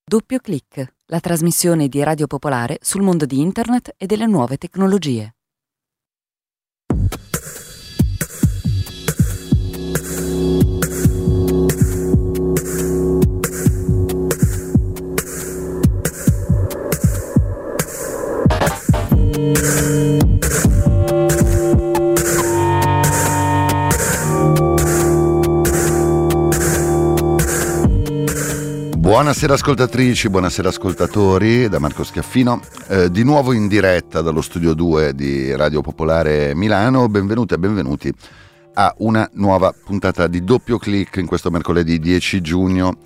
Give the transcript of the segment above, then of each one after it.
Doppio Clic, la trasmissione di Radio Popolare sul mondo di Internet e delle nuove tecnologie. Buonasera ascoltatrici, buonasera ascoltatori, da Marco Schiaffino, di nuovo in diretta dallo studio 2 di Radio Popolare Milano. Benvenute e benvenuti a una nuova puntata di Doppio Clic in questo mercoledì 10 giugno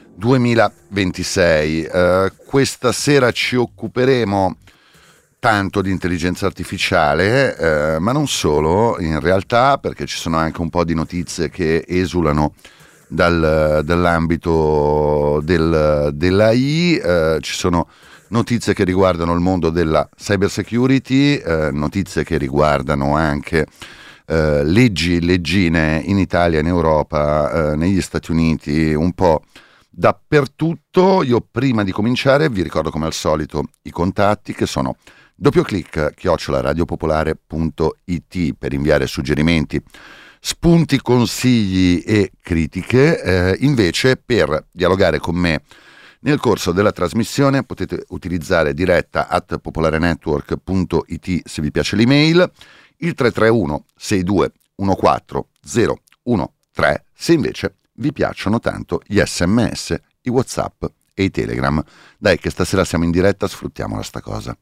2026. Questa sera ci occuperemo tanto di intelligenza artificiale, ma non solo in realtà, perché ci sono anche un po' di notizie che esulano dall'ambito dell'AI. Ci sono notizie che riguardano il mondo della cyber security, notizie che riguardano anche leggine in Italia, in Europa, negli Stati Uniti, un po' dappertutto. Io prima di cominciare vi ricordo come al solito i contatti, che sono doppioclic@radiopopolare.it per inviare suggerimenti, spunti, consigli e critiche. Invece, per dialogare con me nel corso della trasmissione potete utilizzare diretta @popolarenetwork.it se vi piace l'email, il 331 62 14 013 se invece vi piacciono tanto gli SMS, i WhatsApp e i Telegram. Dai, che stasera siamo in diretta, sfruttiamola sta cosa.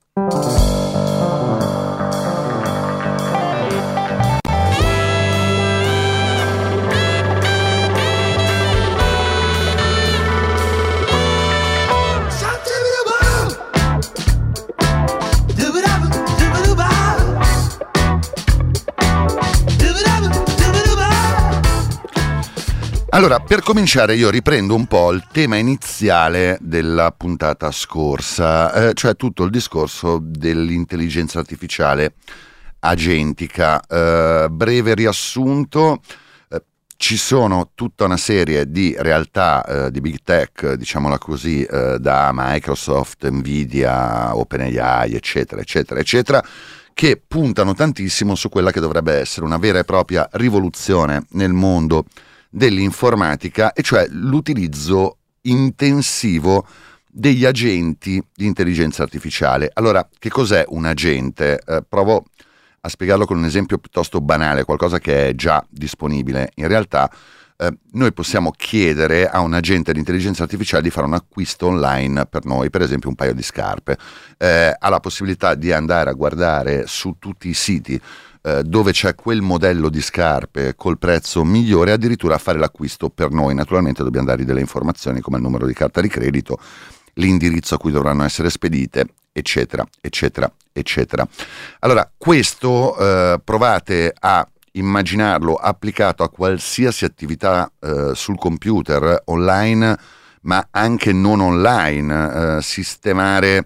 Allora, per cominciare io riprendo un po' il tema iniziale della puntata scorsa, cioè tutto il discorso dell'intelligenza artificiale agentica. Breve riassunto, ci sono tutta una serie di realtà di big tech, diciamola così, da Microsoft, Nvidia, OpenAI, eccetera, eccetera, eccetera, che puntano tantissimo su quella che dovrebbe essere una vera e propria rivoluzione nel mondo dell'informatica, e cioè l'utilizzo intensivo degli agenti di intelligenza artificiale. Allora, che cos'è un agente? Provo a spiegarlo con un esempio piuttosto banale, qualcosa che è già disponibile. In realtà noi possiamo chiedere a un agente di intelligenza artificiale di fare un acquisto online per noi, per esempio un paio di scarpe. Ha la possibilità di andare a guardare su tutti i siti dove c'è quel modello di scarpe col prezzo migliore, addirittura a fare l'acquisto per noi. Naturalmente dobbiamo dargli delle informazioni come il numero di carta di credito, l'indirizzo a cui dovranno essere spedite, eccetera, eccetera, eccetera. Allora, questo provate a immaginarlo applicato a qualsiasi attività sul computer, online, ma anche non online. Sistemare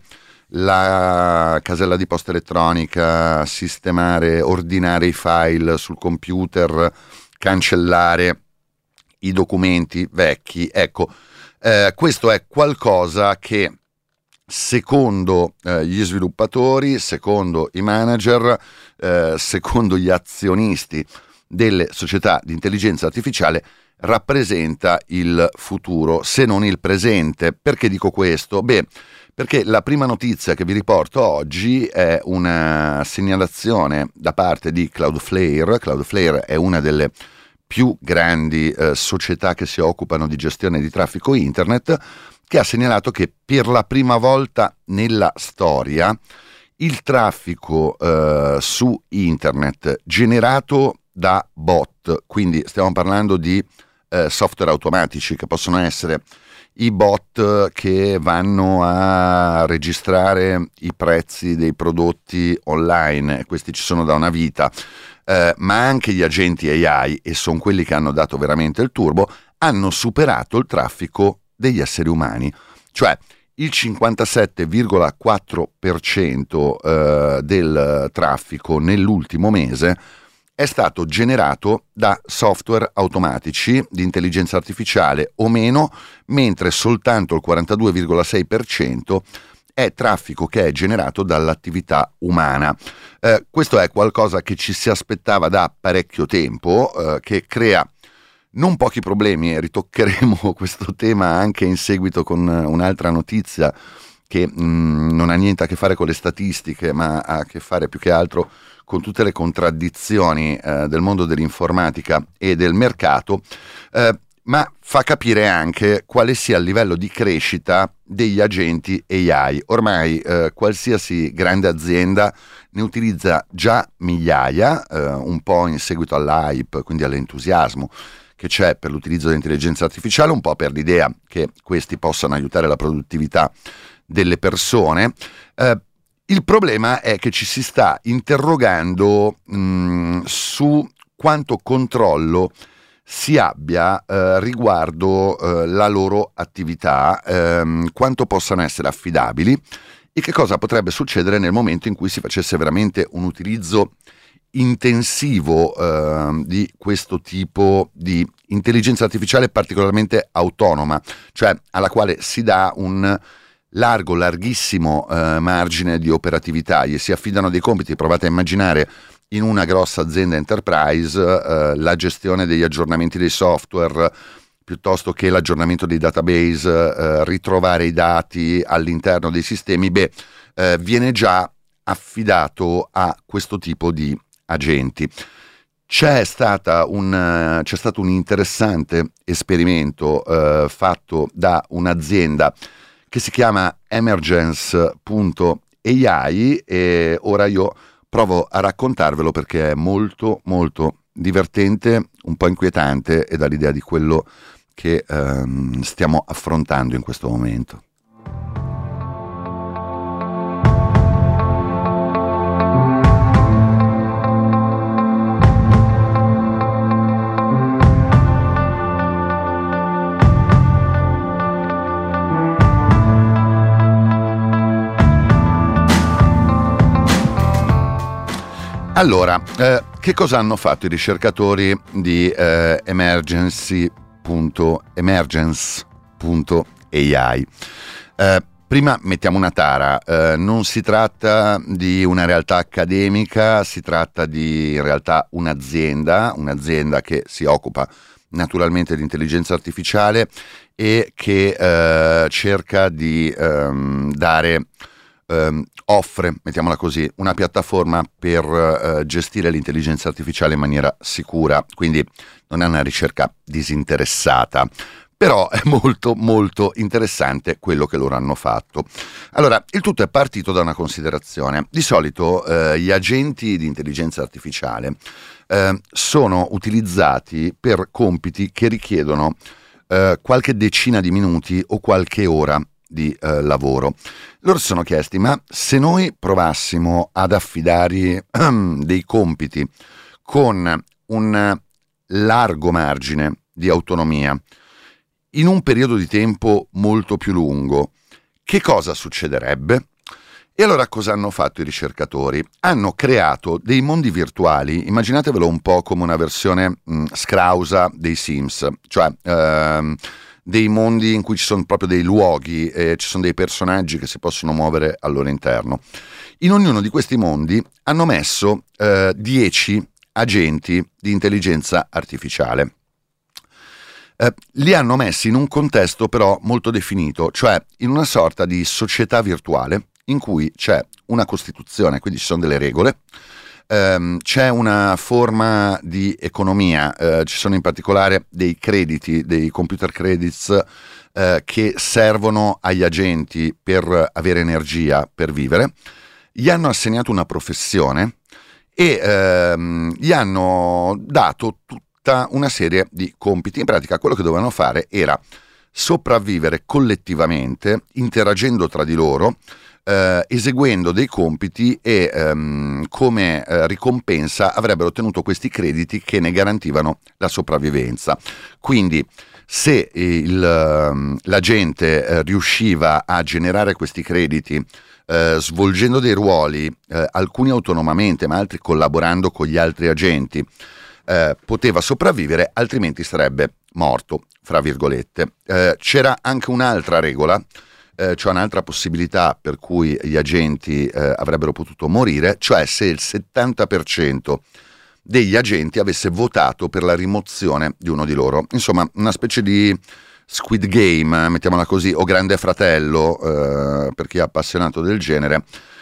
la casella di posta elettronica, sistemare, ordinare i file sul computer, cancellare i documenti vecchi. Ecco, questo è qualcosa che secondo gli sviluppatori, secondo i manager, secondo gli azionisti delle società di intelligenza artificiale, rappresenta il futuro, se non il presente. Perché dico questo? Beh, perché la prima notizia che vi riporto oggi è una segnalazione da parte di Cloudflare. Cloudflare è una delle più grandi società che si occupano di gestione di traffico internet, che ha segnalato che per la prima volta nella storia il traffico su internet generato da bot, quindi stiamo parlando di software automatici che possono essere i bot che vanno a registrare i prezzi dei prodotti online, questi ci sono da una vita, ma anche gli agenti AI, e sono quelli che hanno dato veramente il turbo, hanno superato il traffico degli esseri umani, cioè il 57,4% del traffico nell'ultimo mese è stato generato da software automatici di intelligenza artificiale o meno, mentre soltanto il 42,6% è traffico che è generato dall'attività umana. Questo è qualcosa che ci si aspettava da parecchio tempo, che crea non pochi problemi, e ritoccheremo questo tema anche in seguito con un'altra notizia che non ha niente a che fare con le statistiche, ma ha a che fare più che altro con tutte le contraddizioni del mondo dell'informatica e del mercato, ma fa capire anche quale sia il livello di crescita degli agenti AI. Ormai qualsiasi grande azienda ne utilizza già migliaia, un po' in seguito all'hype, quindi all'entusiasmo che c'è per l'utilizzo dell'intelligenza artificiale, un po' per l'idea che questi possano aiutare la produttività delle persone. Il problema è che ci si sta interrogando su quanto controllo si abbia riguardo la loro attività, quanto possano essere affidabili e che cosa potrebbe succedere nel momento in cui si facesse veramente un utilizzo intensivo di questo tipo di intelligenza artificiale particolarmente autonoma, cioè alla quale si dà un larghissimo margine di operatività, gli si affidano dei compiti. Provate a immaginare in una grossa azienda enterprise la gestione degli aggiornamenti dei software piuttosto che l'aggiornamento dei database, ritrovare i dati all'interno dei sistemi, viene già affidato a questo tipo di agenti. C'è stato un interessante esperimento fatto da un'azienda che si chiama Emergence.ai e ora io provo a raccontarvelo perché è molto molto divertente, un po' inquietante e dà l'idea di quello che stiamo affrontando in questo momento. Allora, che cosa hanno fatto i ricercatori di Emergence.ai? Prima mettiamo una tara, non si tratta di una realtà accademica, si tratta di in realtà un'azienda che si occupa naturalmente di intelligenza artificiale e che cerca di offre, mettiamola così, una piattaforma per gestire l'intelligenza artificiale in maniera sicura, quindi non è una ricerca disinteressata, però è molto molto interessante quello che loro hanno fatto. Allora, il tutto è partito da una considerazione. Di solito gli agenti di intelligenza artificiale sono utilizzati per compiti che richiedono qualche decina di minuti o qualche ora di lavoro. Loro si sono chiesti: ma se noi provassimo ad affidare dei compiti con un largo margine di autonomia in un periodo di tempo molto più lungo, che cosa succederebbe? E allora cosa hanno fatto i ricercatori? Hanno creato dei mondi virtuali, immaginatevelo un po' come una versione scrausa dei Sims, cioè dei mondi in cui ci sono proprio dei luoghi e ci sono dei personaggi che si possono muovere al loro interno. In ognuno di questi mondi hanno messo 10 agenti di intelligenza artificiale. Li hanno messi in un contesto però molto definito, cioè in una sorta di società virtuale in cui c'è una costituzione, quindi ci sono delle regole, c'è una forma di economia, ci sono in particolare dei crediti, dei computer credits che servono agli agenti per avere energia per vivere. Gli hanno assegnato una professione e gli hanno dato tutta una serie di compiti. In pratica quello che dovevano fare era sopravvivere collettivamente, interagendo tra di loro, eseguendo dei compiti e come ricompensa avrebbero ottenuto questi crediti che ne garantivano la sopravvivenza. Quindi se l'agente riusciva a generare questi crediti svolgendo dei ruoli, alcuni autonomamente ma altri collaborando con gli altri agenti, poteva sopravvivere, altrimenti sarebbe morto, fra virgolette. C'era anche un'altra regola, cioè un'altra possibilità per cui gli agenti avrebbero potuto morire, cioè se il 70% degli agenti avesse votato per la rimozione di uno di loro. Insomma, una specie di Squid Game, mettiamola così, o Grande Fratello, per chi è appassionato del genere,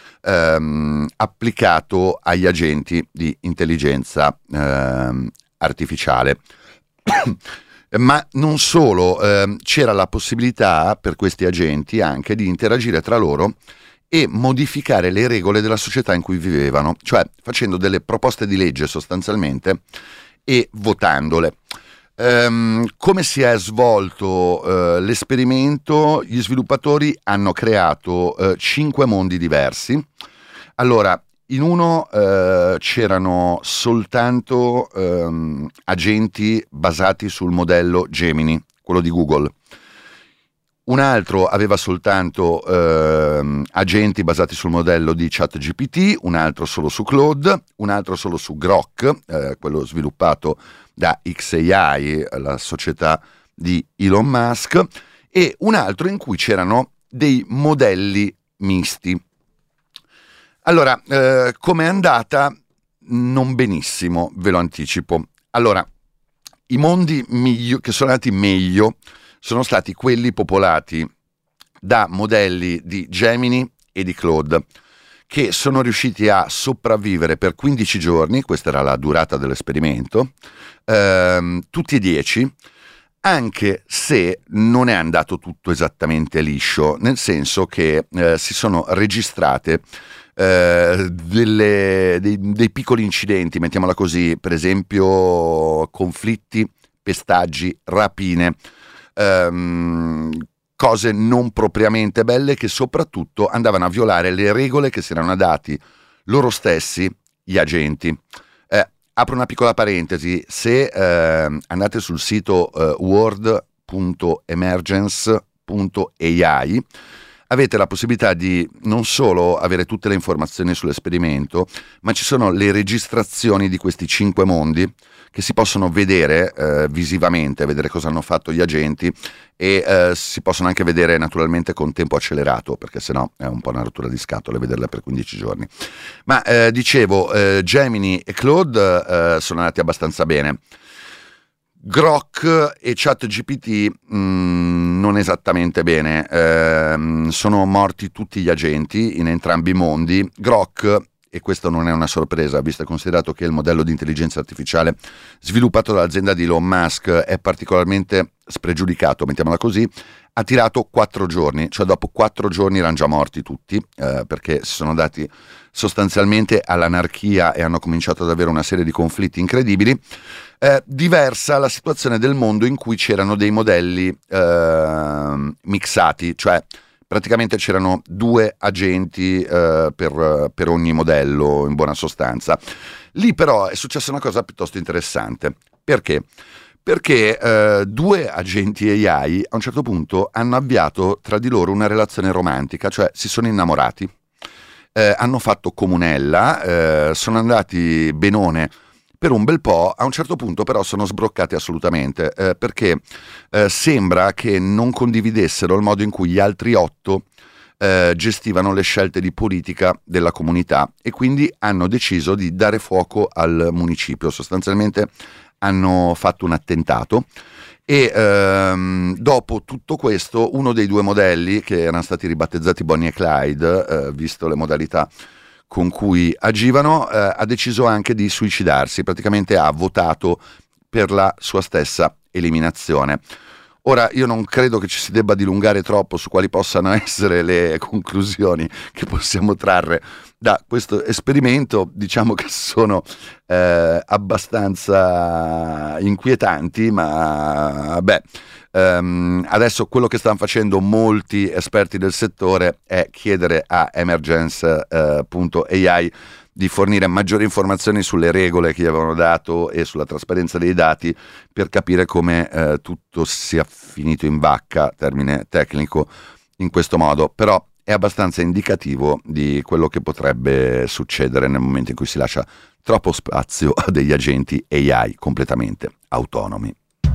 applicato agli agenti di intelligenza artificiale. Ma non solo, c'era la possibilità per questi agenti anche di interagire tra loro e modificare le regole della società in cui vivevano, cioè facendo delle proposte di legge sostanzialmente e votandole. Come si è svolto l'esperimento? Gli sviluppatori hanno creato 5 mondi diversi. Allora, in uno c'erano soltanto agenti basati sul modello Gemini, quello di Google. Un altro aveva soltanto agenti basati sul modello di ChatGPT, un altro solo su Claude, un altro solo su Grok, quello sviluppato da xAI, la società di Elon Musk, e un altro in cui c'erano dei modelli misti. Allora, com'è andata? Non benissimo, ve lo anticipo. Allora, i mondi che sono andati meglio sono stati quelli popolati da modelli di Gemini e di Claude, che sono riusciti a sopravvivere per 15 giorni, questa era la durata dell'esperimento, tutti e 10, anche se non è andato tutto esattamente liscio, nel senso che si sono registrate dei piccoli incidenti, mettiamola così, per esempio conflitti, pestaggi, rapine, cose non propriamente belle che soprattutto andavano a violare le regole che si erano dati loro stessi gli agenti. Apro una piccola parentesi: se andate sul sito world.emergence.ai avete la possibilità di non solo avere tutte le informazioni sull'esperimento, ma ci sono le registrazioni di questi 5 mondi che si possono vedere visivamente, vedere cosa hanno fatto gli agenti, e si possono anche vedere naturalmente con tempo accelerato, perché sennò è un po' una rottura di scatole vederle per 15 giorni. Ma dicevo, Gemini e Claude sono andati abbastanza bene. Grok e ChatGPT non esattamente bene, sono morti tutti gli agenti in entrambi i mondi. Grok, e questo non è una sorpresa, visto e considerato che il modello di intelligenza artificiale sviluppato dall'azienda di Elon Musk è particolarmente spregiudicato, mettiamola così, ha tirato 4 giorni, cioè dopo 4 giorni erano già morti tutti, perché si sono dati sostanzialmente all'anarchia e hanno cominciato ad avere una serie di conflitti incredibili. Diversa la situazione del mondo in cui c'erano dei modelli mixati, cioè praticamente c'erano 2 agenti per ogni modello, in buona sostanza. Lì però è successa una cosa piuttosto interessante. Perché? Perché 2 agenti AI a un certo punto hanno avviato tra di loro una relazione romantica, cioè si sono innamorati, hanno fatto comunella, sono andati benone per un bel po'. A un certo punto però sono sbroccati assolutamente, perché sembra che non condividessero il modo in cui gli altri 8 gestivano le scelte di politica della comunità, e quindi hanno deciso di dare fuoco al municipio. Sostanzialmente hanno fatto un attentato, e dopo tutto questo uno dei 2 modelli, che erano stati ribattezzati Bonnie e Clyde, visto le modalità con cui agivano, ha deciso anche di suicidarsi, praticamente ha votato per la sua stessa eliminazione. Ora, io non credo che ci si debba dilungare troppo su quali possano essere le conclusioni che possiamo trarre da questo esperimento. Diciamo che sono abbastanza inquietanti, ma beh, adesso quello che stanno facendo molti esperti del settore è chiedere a Emergence.ai di fornire maggiori informazioni sulle regole che gli avevano dato e sulla trasparenza dei dati per capire come tutto sia finito in vacca, termine tecnico, in questo modo. Però è abbastanza indicativo di quello che potrebbe succedere nel momento in cui si lascia troppo spazio a degli agenti AI completamente autonomi.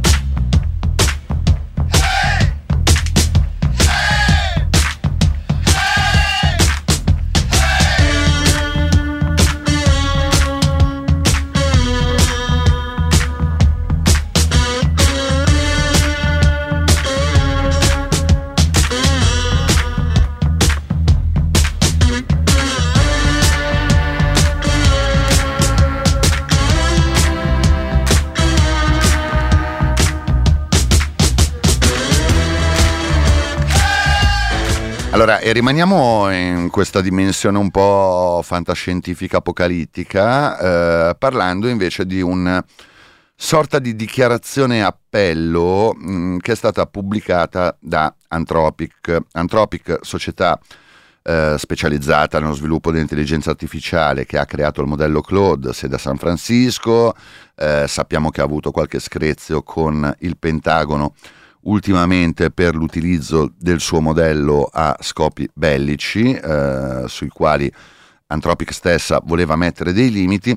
Allora, e rimaniamo in questa dimensione un po' fantascientifica apocalittica, parlando invece di una sorta di dichiarazione appello che è stata pubblicata da Anthropic. Anthropic, società specializzata nello sviluppo dell'intelligenza artificiale, che ha creato il modello Claude, sede a San Francisco. Sappiamo che ha avuto qualche screzio con il Pentagono ultimamente per l'utilizzo del suo modello a scopi bellici, sui quali Anthropic stessa voleva mettere dei limiti.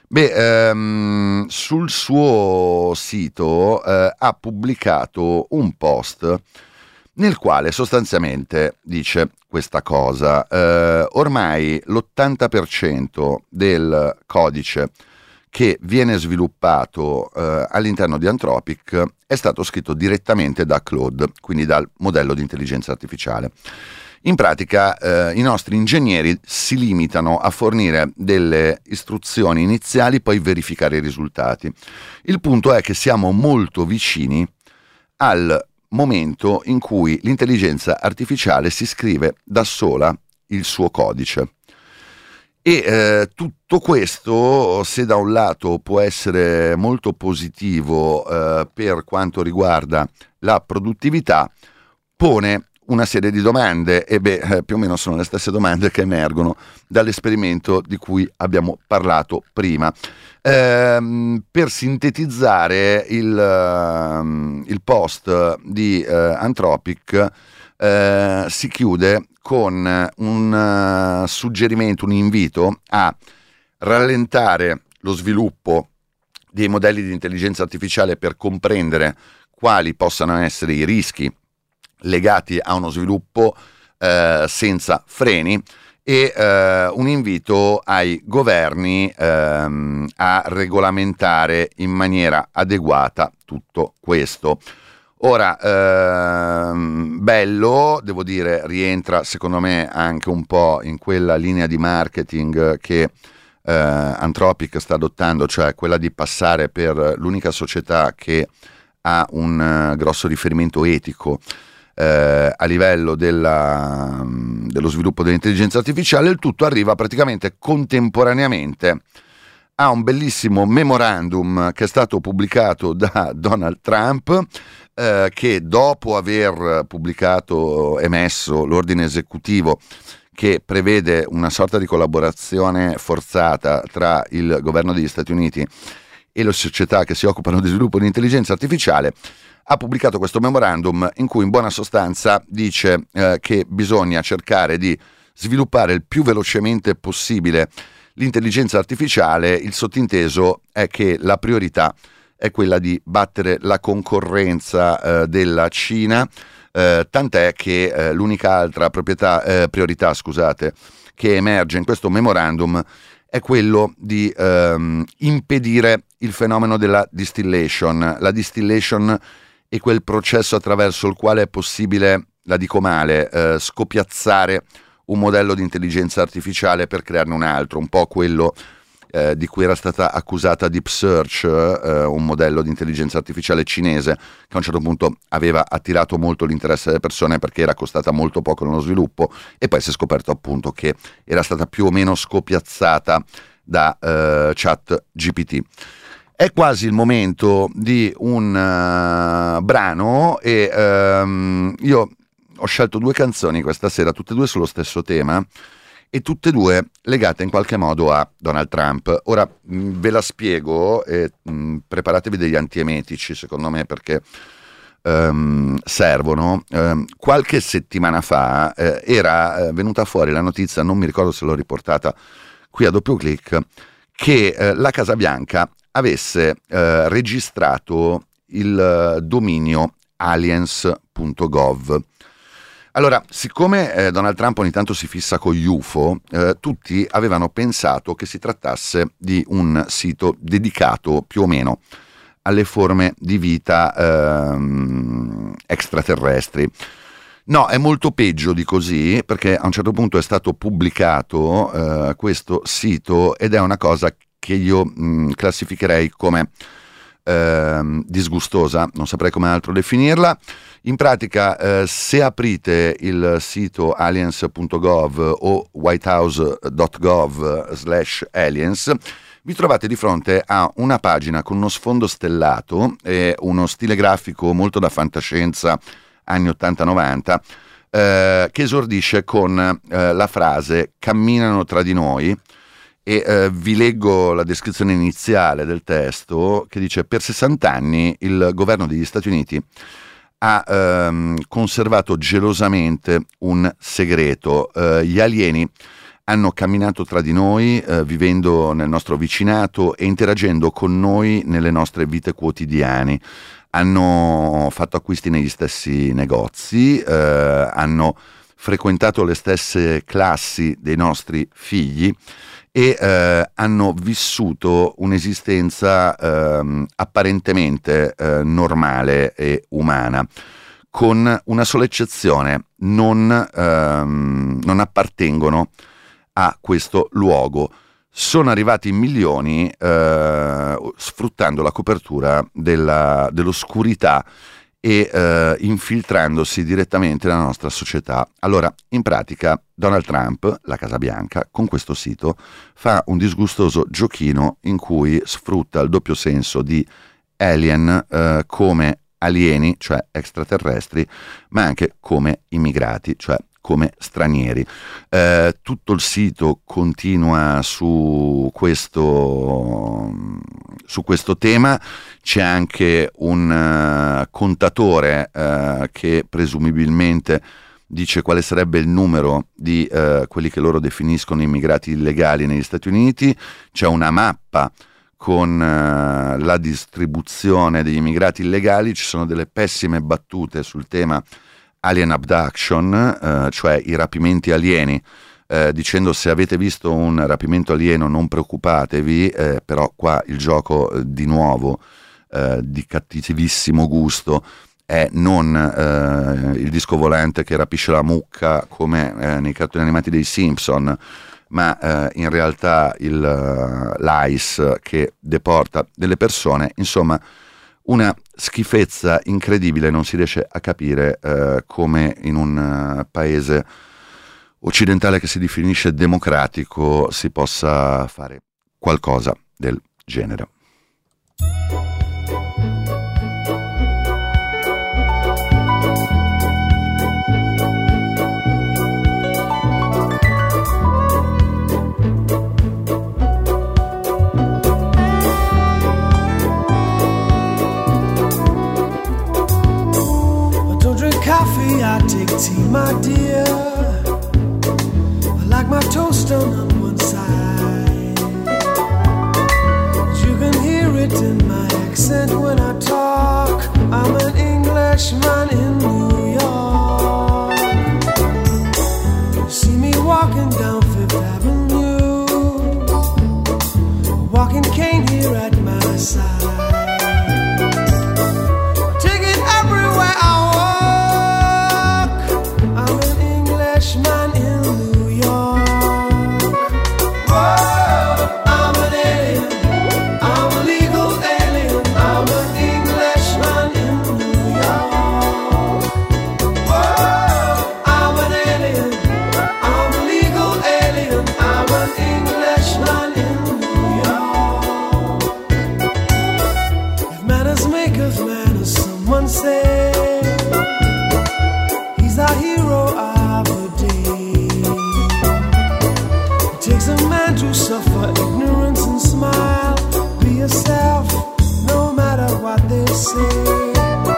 Sul suo sito ha pubblicato un post nel quale sostanzialmente dice questa cosa: ormai l'80% del codice che viene sviluppato all'interno di Anthropic è stato scritto direttamente da Claude, quindi dal modello di intelligenza artificiale. In pratica i nostri ingegneri si limitano a fornire delle istruzioni iniziali, poi verificare i risultati. Il punto è che siamo molto vicini al momento in cui l'intelligenza artificiale si scrive da sola il suo codice. E tutto questo, se da un lato può essere molto positivo per quanto riguarda la produttività, pone una serie di domande, e più o meno sono le stesse domande che emergono dall'esperimento di cui abbiamo parlato prima. Per sintetizzare il post di Anthropic, si chiude con un suggerimento, un invito a rallentare lo sviluppo dei modelli di intelligenza artificiale per comprendere quali possano essere i rischi legati a uno sviluppo senza freni, e un invito ai governi a regolamentare in maniera adeguata tutto questo. Ora, bello, devo dire, rientra secondo me anche un po' in quella linea di marketing che Anthropic sta adottando, cioè quella di passare per l'unica società che ha un grosso riferimento etico a livello dello sviluppo dell'intelligenza artificiale. Il tutto arriva praticamente contemporaneamente a un bellissimo memorandum che è stato pubblicato da Donald Trump, che dopo aver emesso l'ordine esecutivo che prevede una sorta di collaborazione forzata tra il governo degli Stati Uniti e le società che si occupano di sviluppo di intelligenza artificiale, ha pubblicato questo memorandum in cui in buona sostanza dice che bisogna cercare di sviluppare il più velocemente possibile l'intelligenza artificiale. Il sottinteso è che la priorità è quella di battere la concorrenza della Cina, tant'è che l'unica altra priorità che emerge in questo memorandum è quello di impedire il fenomeno della distillation. La distillation è quel processo attraverso il quale è possibile, la dico male, scopiazzare un modello di intelligenza artificiale per crearne un altro, un po' quello di cui era stata accusata Deep Search, un modello di intelligenza artificiale cinese che a un certo punto aveva attirato molto l'interesse delle persone perché era costata molto poco nello sviluppo, e poi si è scoperto appunto che era stata più o meno scopiazzata da ChatGPT. È quasi il momento di un brano, e io ho scelto due canzoni questa sera, tutte e due sullo stesso tema, e tutte e due legate in qualche modo a Donald Trump. Ora ve la spiego e preparatevi degli antiemetici, secondo me, perché servono. Qualche settimana fa era venuta fuori la notizia, non mi ricordo se l'ho riportata qui a doppio clic, che la Casa Bianca avesse registrato il dominio aliens.gov. Allora, siccome Donald Trump ogni tanto si fissa con gli UFO, tutti avevano pensato che si trattasse di un sito dedicato più o meno alle forme di vita extraterrestri. No, è molto peggio di così, perché a un certo punto è stato pubblicato questo sito ed è una cosa che io classificherei come disgustosa, non saprei come altro definirla. In pratica, se aprite il sito aliens.gov o whitehouse.gov/aliens, vi trovate di fronte a una pagina con uno sfondo stellato e uno stile grafico molto da fantascienza anni 80-90, che esordisce con la frase "camminano tra di noi", e vi leggo la descrizione iniziale del testo, che dice: per 60 anni il governo degli Stati Uniti ha conservato gelosamente un segreto. Gli alieni hanno camminato tra di noi, vivendo nel nostro vicinato e interagendo con noi nelle nostre vite quotidiane. Hanno fatto acquisti negli stessi negozi, hanno frequentato le stesse classi dei nostri figli e hanno vissuto un'esistenza apparentemente normale e umana, con una sola eccezione: non appartengono a questo luogo. Sono arrivati in milioni sfruttando la copertura dell'oscurità e infiltrandosi direttamente nella nostra società. Allora, in pratica, Donald Trump, la Casa Bianca, con questo sito fa un disgustoso giochino in cui sfrutta il doppio senso di alien come alieni, cioè extraterrestri, ma anche come immigrati, cioè come stranieri. Tutto il sito continua su questo tema. C'è anche un contatore che presumibilmente dice quale sarebbe il numero di quelli che loro definiscono immigrati illegali negli Stati Uniti. C'è una mappa con la distribuzione degli immigrati illegali. Ci sono delle pessime battute sul tema alien abduction, cioè i rapimenti alieni, dicendo: se avete visto un rapimento alieno non preoccupatevi, però qua il gioco di nuovo di cattivissimo gusto è non il disco volante che rapisce la mucca come nei cartoni animati dei Simpson, ma in realtà l'ICE che deporta delle persone. Insomma, una schifezza incredibile. Non si riesce a capire come in un paese occidentale che si definisce democratico si possa fare qualcosa del genere. I take tea, my dear. I like my toast done on one side. You can hear it in my accent when I talk. I'm an Englishman in New York. You see me walking down Fifth Avenue, a walking cane here at my side. Take it everywhere I man in New York. Whoa, I'm an alien, I'm a legal alien, I'm an Englishman in New York. takes a man to suffer ignorance and smile. Be yourself, no matter what they say.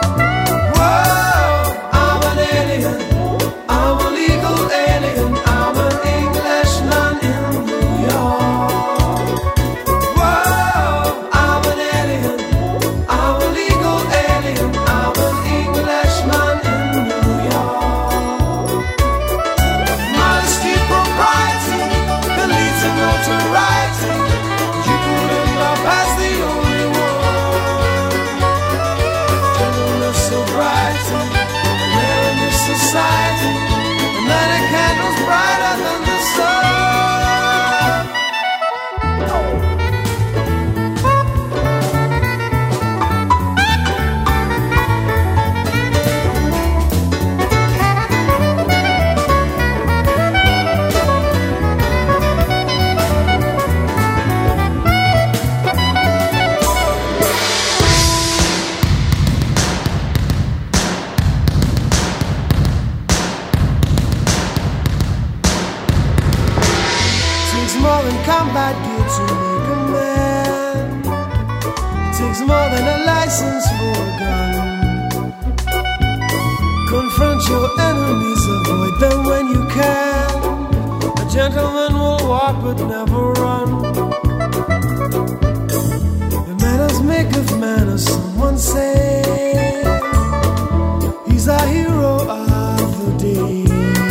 Whoa, I'm an alien, I'm a legal alien, I'm an Englishman in New York. Whoa, I'm an alien, I'm a legal alien, I'm an Englishman in New York. Modesty, propriety, the leads to notoriety. You could end up as the only one. Gentleness, sobriety, there in this society. The night a candle's brighter than the sun. Takes more than combat gear to make a man. It takes more than a license for a gun. Confront your enemies, avoid them when you can. A gentleman will walk but never run. The manners make of manners, someone say. He's a hero of the day.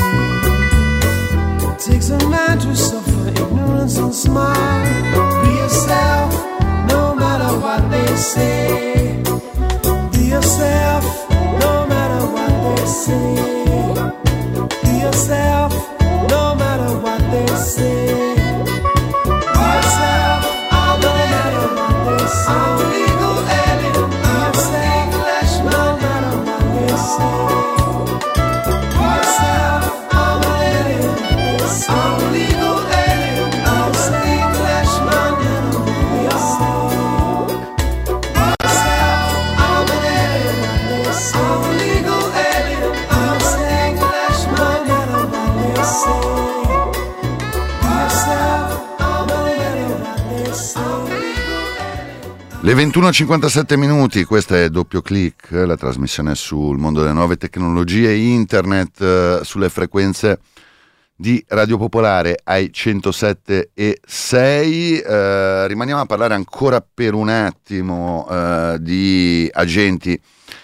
It takes a man to suffer ignorance and smile. Be yourself, no matter what they say. Be yourself, no matter what they say. Be yourself, no matter what they say. Be yourself, no matter what they say. I'm a legal alien, I'm an Englishman, no matter what they say. Be yourself, I'm an alien. I'm a legal alien, I'm an Englishman in New York. I'm an alien, I'm a legal alien, I'm an Englishman in New York. I'm an alien, Le 21:57 minuti, questa è Doppio Click, la trasmissione sul mondo delle nuove tecnologie, internet, sulle frequenze di Radio Popolare ai 107.6. Rimaniamo a parlare ancora per un attimo di agenti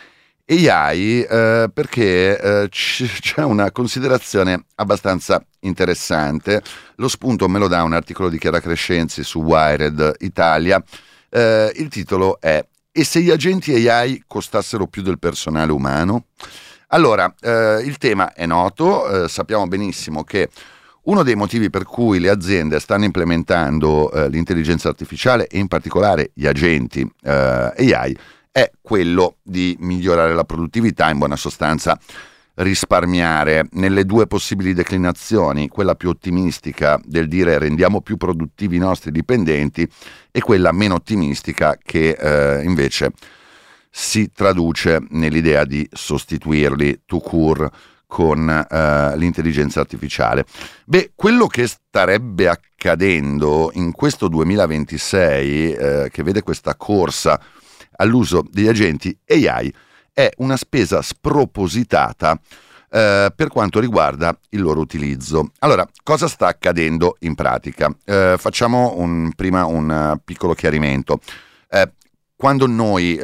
AI, perché c'è una considerazione abbastanza interessante. Lo spunto me lo dà un articolo di Chiara Crescenzi su Wired Italia. Il titolo è: e se gli agenti AI costassero più del personale umano? Allora, il tema è noto, sappiamo benissimo che uno dei motivi per cui le aziende stanno implementando l'intelligenza artificiale e in particolare gli agenti AI è quello di migliorare la produttività, in buona sostanza risparmiare. Nelle due possibili declinazioni, quella più ottimistica del dire rendiamo più produttivi i nostri dipendenti e quella meno ottimistica che invece si traduce nell'idea di sostituirli tout court con l'intelligenza artificiale. Beh, quello che starebbe accadendo in questo 2026, che vede questa corsa all'uso degli agenti AI, è una spesa spropositata per quanto riguarda il loro utilizzo. Allora, cosa sta accadendo in pratica? Facciamo prima un piccolo chiarimento. Quando noi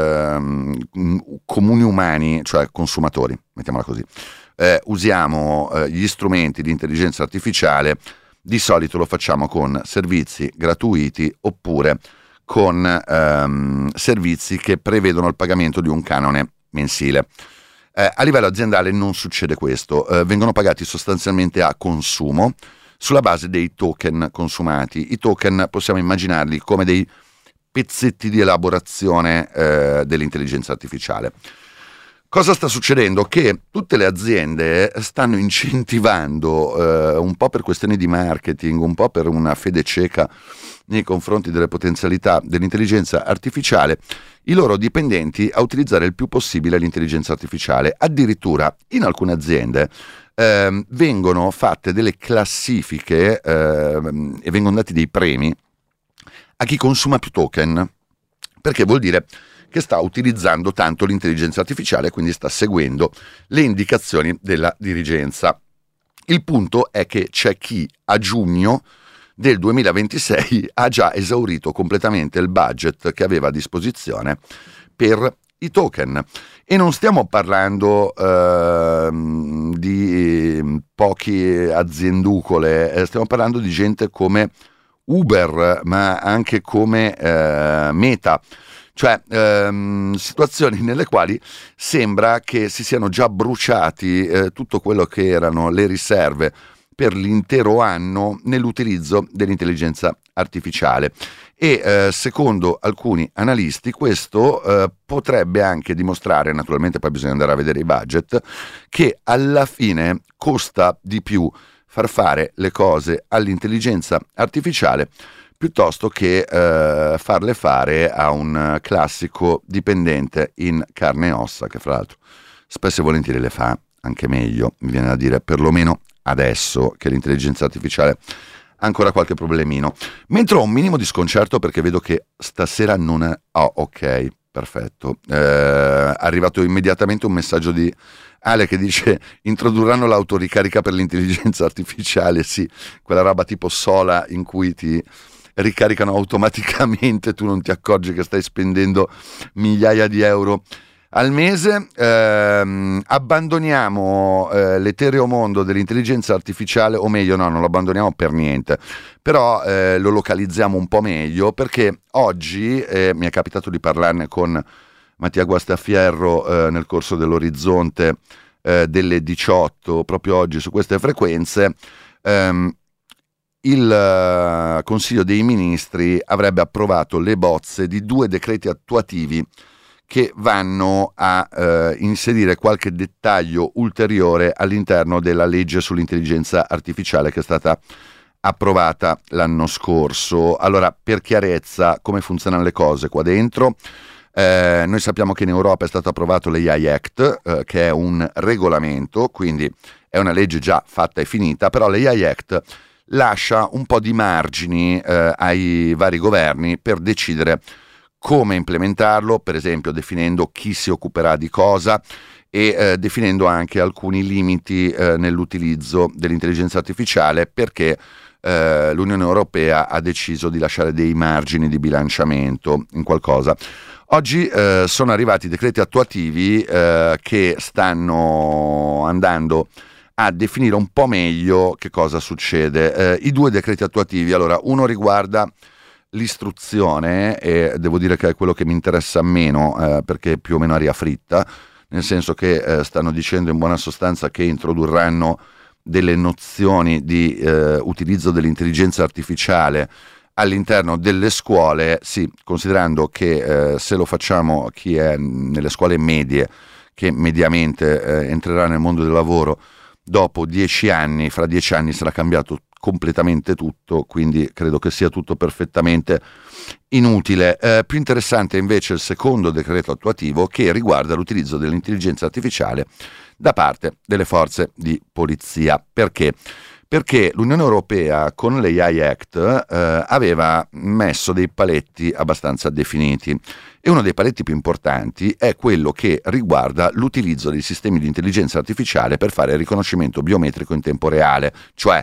comuni umani, cioè consumatori, mettiamola così, usiamo gli strumenti di intelligenza artificiale, di solito lo facciamo con servizi gratuiti oppure con servizi che prevedono il pagamento di un canone mensile. A livello aziendale non succede questo, vengono pagati sostanzialmente a consumo sulla base dei token consumati. I token possiamo immaginarli come dei pezzetti di elaborazione dell'intelligenza artificiale. Cosa sta succedendo? Che tutte le aziende stanno incentivando, un po' per questioni di marketing, un po' per una fede cieca nei confronti delle potenzialità dell'intelligenza artificiale, i loro dipendenti a utilizzare il più possibile l'intelligenza artificiale. Addirittura in alcune aziende vengono fatte delle classifiche e vengono dati dei premi a chi consuma più token, perché vuol dire che sta utilizzando tanto l'intelligenza artificiale, quindi sta seguendo le indicazioni della dirigenza. Il punto è che c'è chi a giugno del 2026 ha già esaurito completamente il budget che aveva a disposizione per i token, e non stiamo parlando di poche azienducole, stiamo parlando di gente come Uber, ma anche come Meta, cioè situazioni nelle quali sembra che si siano già bruciati tutto quello che erano le riserve per l'intero anno nell'utilizzo dell'intelligenza artificiale, e secondo alcuni analisti questo potrebbe anche dimostrare, naturalmente poi bisogna andare a vedere i budget, che alla fine costa di più far fare le cose all'intelligenza artificiale piuttosto che farle fare a un classico dipendente in carne e ossa, che fra l'altro spesso e volentieri le fa anche meglio, mi viene da dire, perlomeno adesso che l'intelligenza artificiale ha ancora qualche problemino. Mentre ho un minimo di sconcerto perché vedo che stasera non è... Oh, ok, perfetto. È arrivato immediatamente un messaggio di Ale che dice: introdurranno l'autoricarica per l'intelligenza artificiale. Sì, quella roba tipo Sola in cui ti ricaricano automaticamente, tu non ti accorgi che stai spendendo migliaia di euro al mese. Abbandoniamo l'etereo mondo dell'intelligenza artificiale, o meglio no, non lo abbandoniamo per niente, però lo localizziamo un po' meglio, perché oggi mi è capitato di parlarne con Mattia Guastafierro nel corso dell'Orizzonte delle 18, proprio oggi su queste frequenze. Il Consiglio dei Ministri avrebbe approvato le bozze di 2 decreti attuativi che vanno a inserire qualche dettaglio ulteriore all'interno della legge sull'intelligenza artificiale che è stata approvata l'anno scorso. Allora, per chiarezza, come funzionano le cose qua dentro? Noi sappiamo che in Europa è stato approvato l'AI Act, che è un regolamento, quindi è una legge già fatta e finita, però l'AI Act lascia un po' di margini ai vari governi per decidere come implementarlo, per esempio definendo chi si occuperà di cosa e definendo anche alcuni limiti nell'utilizzo dell'intelligenza artificiale, perché l'Unione Europea ha deciso di lasciare dei margini di bilanciamento in qualcosa. Oggi sono arrivati decreti attuativi che stanno andando a definire un po' meglio che cosa succede. I 2 decreti attuativi, allora, uno riguarda l'istruzione, e devo dire che è quello che mi interessa meno perché è più o meno aria fritta, nel senso che stanno dicendo in buona sostanza che introdurranno delle nozioni di utilizzo dell'intelligenza artificiale all'interno delle scuole, sì, considerando che se lo facciamo chi è nelle scuole medie, che mediamente entrerà nel mondo del lavoro dopo 10 anni, fra 10 anni sarà cambiato completamente tutto, quindi credo che sia tutto perfettamente inutile. Più interessante invece il secondo decreto attuativo, che riguarda l'utilizzo dell'intelligenza artificiale da parte delle forze di polizia. Perché? Perché l'Unione Europea con l'AI Act aveva messo dei paletti abbastanza definiti, e uno dei paletti più importanti è quello che riguarda l'utilizzo dei sistemi di intelligenza artificiale per fare il riconoscimento biometrico in tempo reale, cioè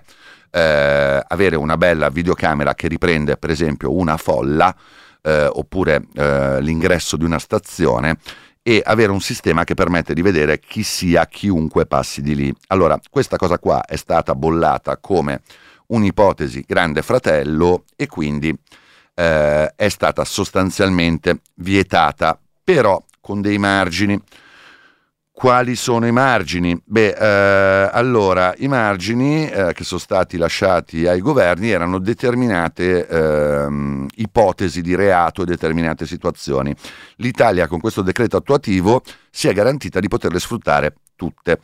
avere una bella videocamera che riprende per esempio una folla oppure l'ingresso di una stazione, e avere un sistema che permette di vedere chi sia chiunque passi di lì. Allora, questa cosa qua è stata bollata come un'ipotesi grande fratello e quindi è stata sostanzialmente vietata, però con dei margini. Quali sono i margini? Allora, i margini che sono stati lasciati ai governi erano determinate ipotesi di reato e determinate situazioni. L'Italia con questo decreto attuativo si è garantita di poterle sfruttare tutte.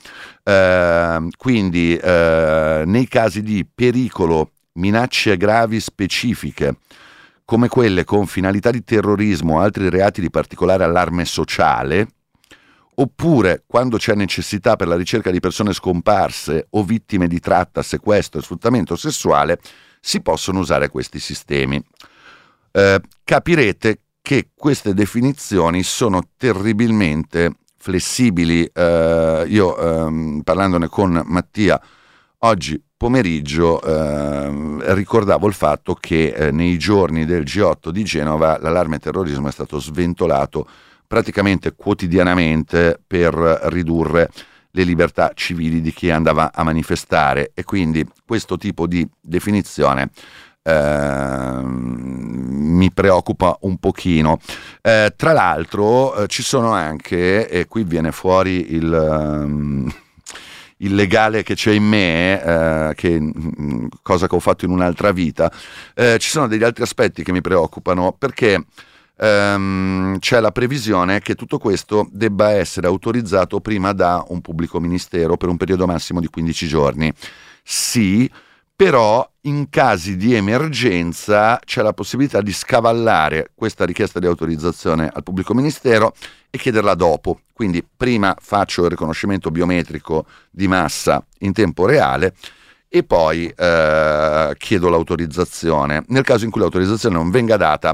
Quindi nei casi di pericolo, minacce gravi specifiche, come quelle con finalità di terrorismo o altri reati di particolare allarme sociale, oppure quando c'è necessità per la ricerca di persone scomparse o vittime di tratta, sequestro e sfruttamento sessuale, si possono usare questi sistemi. Capirete che queste definizioni sono terribilmente flessibili. Io parlandone con Mattia oggi pomeriggio ricordavo il fatto che nei giorni del G8 di Genova l'allarme terrorismo è stato sventolato praticamente quotidianamente per ridurre le libertà civili di chi andava a manifestare, e quindi questo tipo di definizione mi preoccupa un pochino. Tra l'altro ci sono anche, e qui viene fuori il legale che c'è in me, cosa che ho fatto in un'altra vita, ci sono degli altri aspetti che mi preoccupano, perché c'è la previsione che tutto questo debba essere autorizzato prima da un pubblico ministero per un periodo massimo di 15 giorni. Sì, però in casi di emergenza c'è la possibilità di scavallare questa richiesta di autorizzazione al pubblico ministero e chiederla dopo. Quindi prima faccio il riconoscimento biometrico di massa in tempo reale e poi chiedo l'autorizzazione. Nel caso in cui l'autorizzazione non venga data,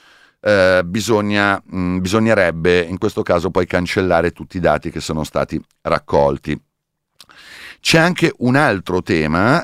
bisognerebbe in questo caso poi cancellare tutti i dati che sono stati raccolti. C'è anche un altro tema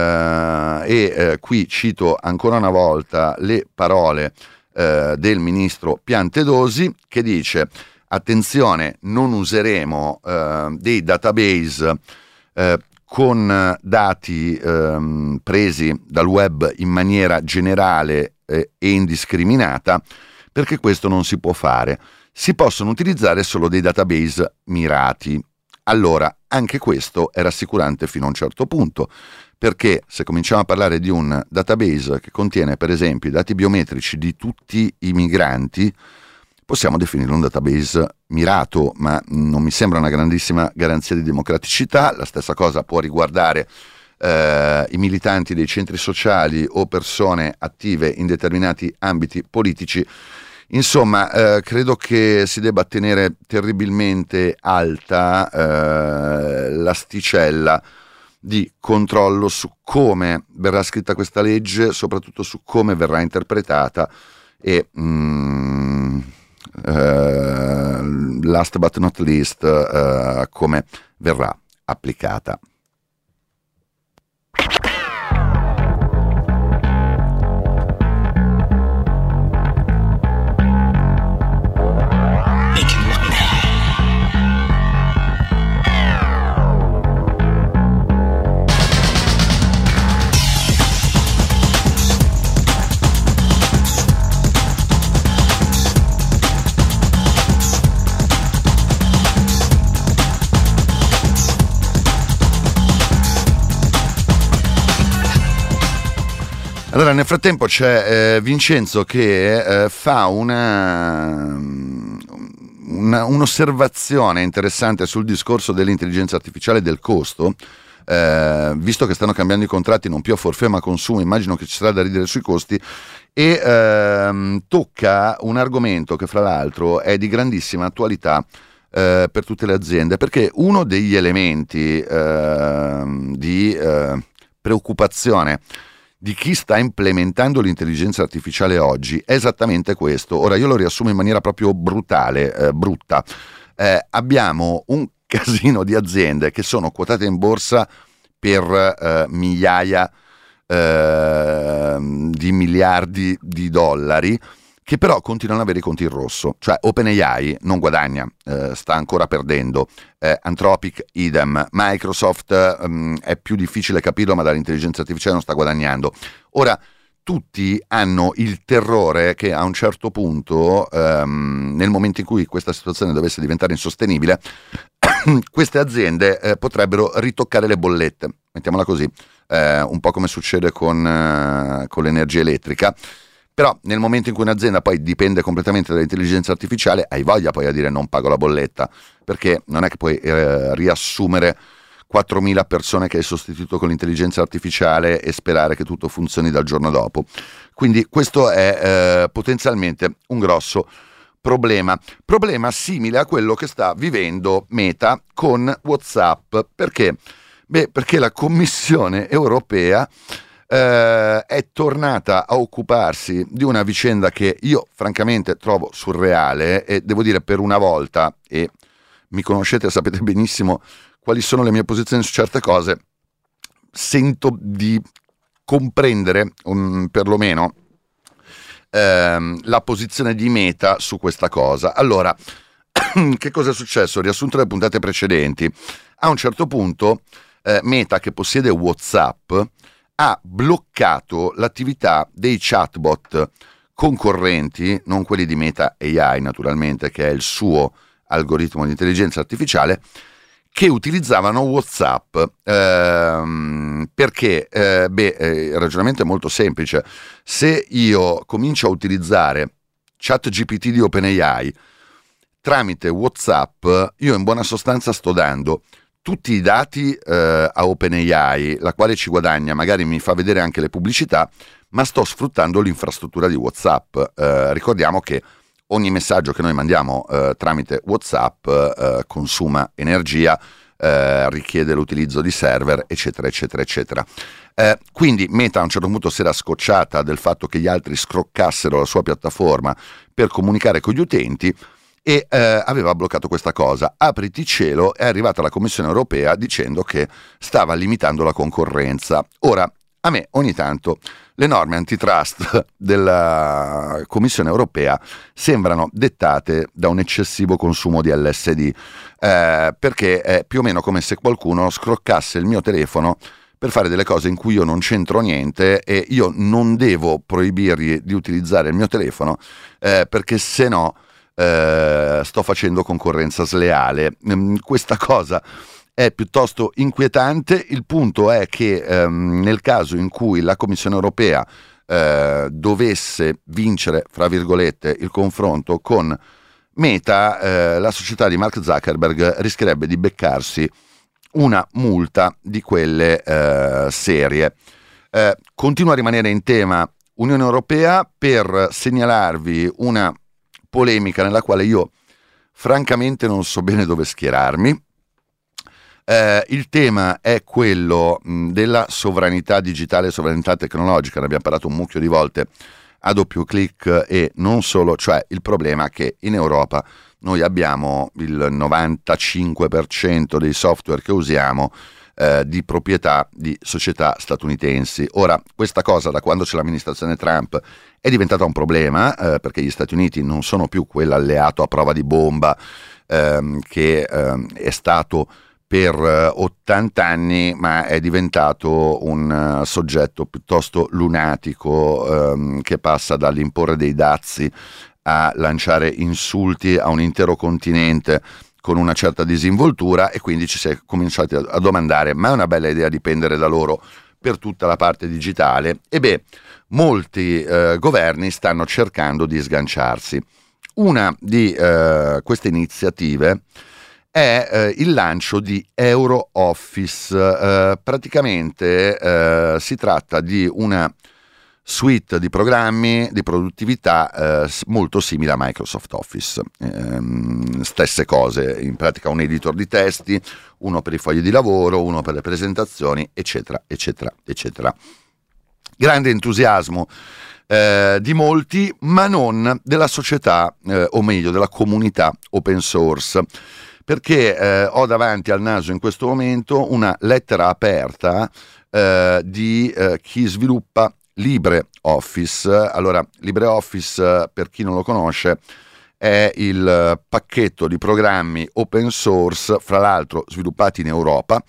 qui cito ancora una volta le parole del ministro Piantedosi, che dice: attenzione, non useremo dei database con dati presi dal web in maniera generale e indiscriminata, perché questo non si può fare. Si possono utilizzare solo dei database mirati. Allora, anche questo è rassicurante fino a un certo punto, perché se cominciamo a parlare di un database che contiene per esempio i dati biometrici di tutti i migranti, possiamo definirlo un database mirato, ma non mi sembra una grandissima garanzia di democraticità. La stessa cosa può riguardare i militanti dei centri sociali o persone attive in determinati ambiti politici. Insomma, credo che si debba tenere terribilmente alta l'asticella di controllo su come verrà scritta questa legge, soprattutto su come verrà interpretata e last but not least come verrà applicata. Allora, nel frattempo c'è Vincenzo che fa un'osservazione interessante sul discorso dell'intelligenza artificiale e del costo. Visto che stanno cambiando i contratti non più a forfait ma a consumo, immagino che ci sarà da ridere sui costi, e tocca un argomento che fra l'altro è di grandissima attualità per tutte le aziende, perché uno degli elementi di preoccupazione di chi sta implementando l'intelligenza artificiale oggi è esattamente questo. Ora io lo riassumo in maniera proprio brutale, brutta. Abbiamo un casino di aziende che sono quotate in borsa per migliaia di miliardi di dollari, che però continuano ad avere i conti in rosso. Cioè OpenAI non guadagna, sta ancora perdendo, Anthropic idem, Microsoft è più difficile capirlo, ma dall'intelligenza artificiale non sta guadagnando. Ora tutti hanno il terrore che a un certo punto, nel momento in cui questa situazione dovesse diventare insostenibile, queste aziende potrebbero ritoccare le bollette, mettiamola così, un po' come succede con l'energia elettrica. Però nel momento in cui un'azienda poi dipende completamente dall'intelligenza artificiale, hai voglia poi a dire non pago la bolletta, perché non è che puoi riassumere 4.000 persone che hai sostituito con l'intelligenza artificiale e sperare che tutto funzioni dal giorno dopo. Quindi questo è potenzialmente un grosso problema simile a quello che sta vivendo Meta con WhatsApp. Perché? Perché la Commissione europea è tornata a occuparsi di una vicenda che io francamente trovo surreale, e devo dire, per una volta, e mi conoscete, sapete benissimo quali sono le mie posizioni su certe cose, sento di comprendere perlomeno la posizione di Meta su questa cosa. Allora, che cosa è successo? Riassunto delle puntate precedenti, a un certo punto Meta, che possiede WhatsApp, ha bloccato l'attività dei chatbot concorrenti, non quelli di Meta AI naturalmente, che è il suo algoritmo di intelligenza artificiale, che utilizzavano WhatsApp. Perché? Il ragionamento è molto semplice. Se io comincio a utilizzare ChatGPT di OpenAI tramite WhatsApp, io in buona sostanza sto dando tutti i dati a OpenAI, la quale ci guadagna, magari mi fa vedere anche le pubblicità, ma sto sfruttando l'infrastruttura di WhatsApp. Ricordiamo che ogni messaggio che noi mandiamo tramite WhatsApp consuma energia, richiede l'utilizzo di server, eccetera, eccetera, eccetera. Quindi Meta a un certo punto si era scocciata del fatto che gli altri scroccassero la sua piattaforma per comunicare con gli utenti, e aveva bloccato questa cosa. Apriti cielo, è arrivata la Commissione europea dicendo che stava limitando la concorrenza. Ora, a me ogni tanto le norme antitrust della Commissione europea sembrano dettate da un eccessivo consumo di LSD, perché è più o meno come se qualcuno scroccasse il mio telefono per fare delle cose in cui io non c'entro niente, e io non devo proibirgli di utilizzare il mio telefono, perché se no sto facendo concorrenza sleale. Questa cosa è piuttosto inquietante. Il punto è che nel caso in cui la Commissione europea dovesse vincere, fra virgolette, il confronto con Meta, la società di Mark Zuckerberg rischierebbe di beccarsi una multa di quelle serie. Continuo a rimanere in tema Unione Europea per segnalarvi una polemica nella quale io francamente non so bene dove schierarmi. Il tema è quello della sovranità digitale e sovranità tecnologica. Ne abbiamo parlato un mucchio di volte a doppio clic, e non solo, cioè il problema che in Europa noi abbiamo il 95% dei software che usiamo di proprietà di società statunitensi. Ora, questa cosa da quando c'è l'amministrazione Trump è diventata un problema, perché gli Stati Uniti non sono più quell'alleato a prova di bomba che è stato per 80 anni, ma è diventato un soggetto piuttosto lunatico, che passa dall'imporre dei dazi a lanciare insulti a un intero continente con una certa disinvoltura, e quindi ci si è cominciati a domandare: ma è una bella idea dipendere da loro per tutta la parte digitale? E molti governi stanno cercando di sganciarsi. Una di queste iniziative è il lancio di EuroOffice. Praticamente si tratta di una suite di programmi di produttività molto simile a Microsoft Office. Stesse cose, in pratica un editor di testi, uno per i fogli di lavoro, uno per le presentazioni, eccetera, eccetera, eccetera. Grande entusiasmo di molti, ma non della società, o meglio della comunità open source, perché ho davanti al naso in questo momento una lettera aperta di chi sviluppa LibreOffice. Allora, LibreOffice, per chi non lo conosce, è il pacchetto di programmi open source, fra l'altro sviluppati in Europa,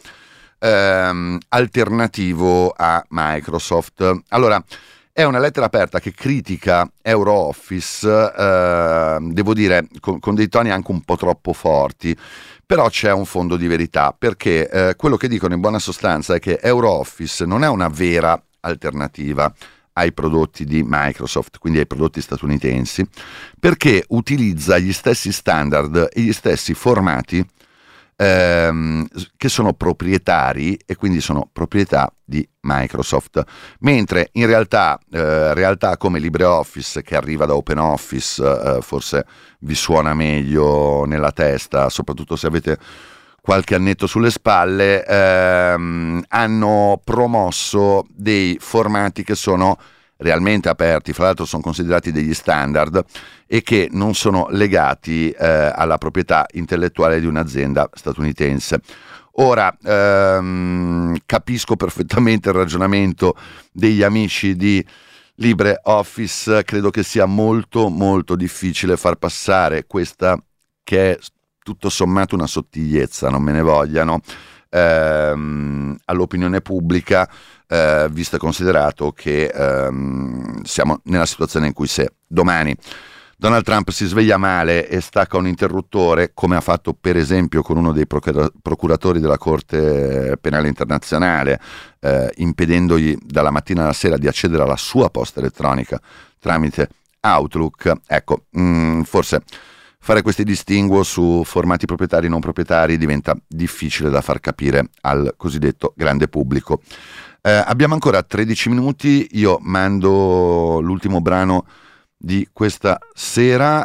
alternativo a Microsoft. Allora, è una lettera aperta che critica EuroOffice, devo dire con dei toni anche un po' troppo forti, però c'è un fondo di verità, perché quello che dicono in buona sostanza è che EuroOffice non è una vera alternativa ai prodotti di Microsoft, quindi ai prodotti statunitensi, perché utilizza gli stessi standard e gli stessi formati che sono proprietari e quindi sono proprietà di Microsoft, mentre in realtà come LibreOffice, che arriva da OpenOffice, forse vi suona meglio nella testa, soprattutto se avete qualche annetto sulle spalle, hanno promosso dei formati che sono realmente aperti, fra l'altro sono considerati degli standard e che non sono legati alla proprietà intellettuale di un'azienda statunitense. Ora, capisco perfettamente il ragionamento degli amici di LibreOffice, credo che sia molto molto difficile far passare questa, che è tutto sommato una sottigliezza, non me ne vogliano, all'opinione pubblica, visto e considerato che siamo nella situazione in cui, se domani Donald Trump si sveglia male e stacca un interruttore, come ha fatto per esempio con uno dei procuratori della Corte Penale Internazionale, impedendogli dalla mattina alla sera di accedere alla sua posta elettronica tramite Outlook, ecco, forse fare questi distinguo su formati proprietari e non proprietari diventa difficile da far capire al cosiddetto grande pubblico. Abbiamo ancora 13 minuti, io mando l'ultimo brano di questa sera.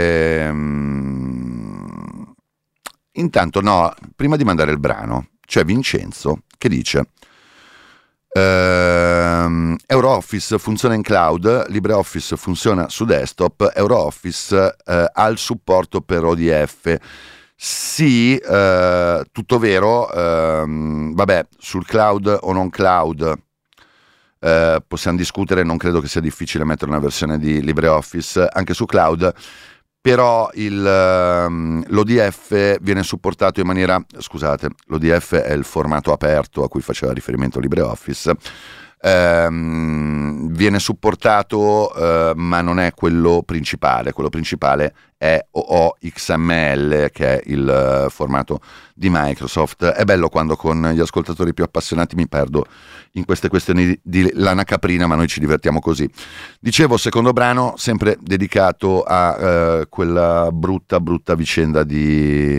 Intanto, no, prima di mandare il brano, c'è Vincenzo che dice: EuroOffice funziona in cloud, LibreOffice funziona su desktop, EuroOffice ha il supporto per ODF. Sì, tutto vero, vabbè, sul cloud o non cloud possiamo discutere, non credo che sia difficile mettere una versione di LibreOffice anche su cloud, però l'ODF viene supportato in maniera, scusate, l'ODF è il formato aperto a cui faceva riferimento LibreOffice, viene supportato ma non è quello principale è OOXML, che è il formato di Microsoft. È bello quando con gli ascoltatori più appassionati mi perdo in queste questioni di lana caprina, ma noi ci divertiamo così. Dicevo, secondo brano sempre dedicato a quella brutta vicenda di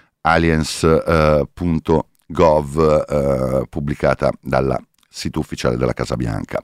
aliens.gov pubblicata dal sito ufficiale della Casa Bianca.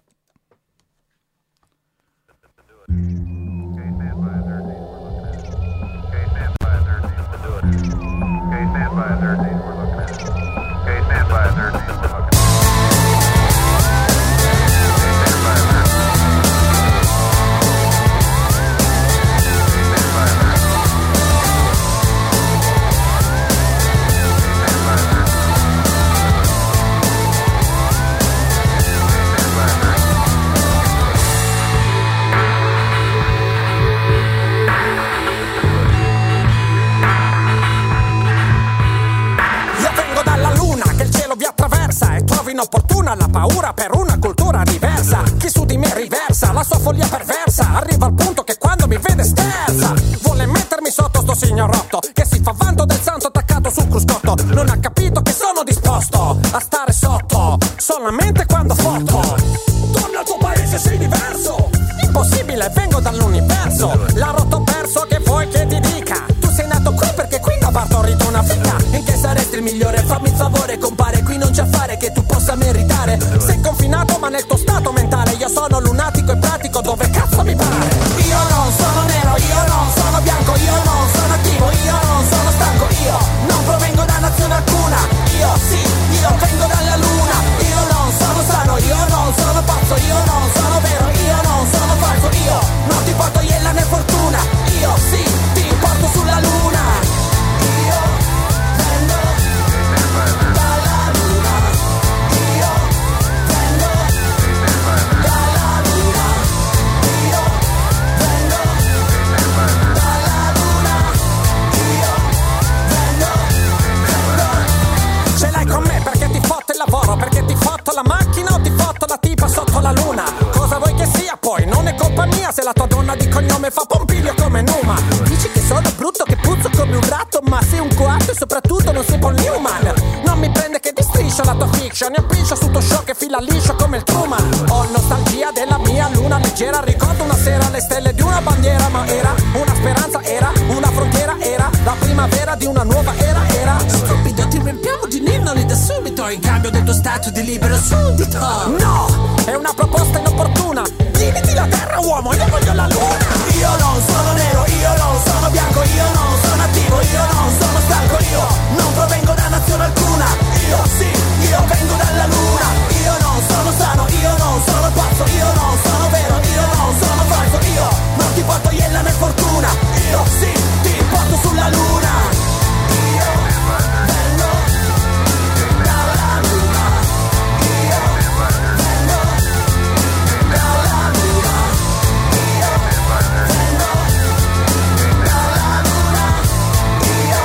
Inopportuna la paura per una cultura diversa. Chi su di me riversa la sua follia perversa. Arriva al punto che quando mi vede sterza. Vuole mettermi sotto sto signorotto che si fa vanto del santo attaccato sul cruscotto. Non ha capito che sono disposto a stare sotto solamente quando foto. Torna al tuo paese, sei diverso. Impossibile, vengo dall'universo. La rotto perso, che vuoi che ti dica? Tu sei nato qui perché qui non ha partorito una figa. In che saresti il migliore? Fammi il favore, compare, qui non c'è affare che tu possa meritare. Sei confinato ma nel tuo stato mentale. Io sono lunatico e pratico dove cazzo mi pare. Io non sono nero, io non sono bianco, io non sono attivo, io non sono stanco, io non provengo da nazione alcuna. Io sì, io vengo dalla luna. Io non sono sano, io non sono pazzo, io non sono vero, io non sono falso. Io non ti porto iella né fortuna. Io sì, ti porto sulla luna. Io vengo dalla luna. Io vengo dalla luna. Io vengo dalla luna. Io vengo. Ce l'hai con me perché ti fotto il lavoro, perché ti fotto la macchina o ti fotto la tipa sotto la luna. Cosa vuoi che sia poi? Non è colpa mia se la tua donna di cognome fa Pompilio come Numa. Dici che sono brutto, che puzzo come un ratto, ma sei un coatto e soprattutto non sei Paul Newman. Non mi prende che ti striscia la tua fiction, ne appiccio su tuo show che fila liscio come il Truman. Ho nostalgia della mia luna leggera, ricordo una sera le stelle di una bandiera, ma era una speranza, era una frontiera, era La primavera di una nuova era. Stupido, ti riempiamo di ninnoli da subito in cambio del tuo stato di libero suddito. No, è una proposta inopportuna. Dividiti la terra, uomo, io voglio la luna. Io non sono nero, io non sono bianco, io non sono attivo, io non sono stanco, io non provengo da nazione alcuna. Io sì, io vengo dalla luna. Io non sono sano, io non sono pazzo, io non sono vero, io non sono falso, io non ti porto iella né fortuna. Io sì, ti porto sulla luna. Io vengo dalla luna. Io vengo dalla luna. Io vengo dalla luna. Io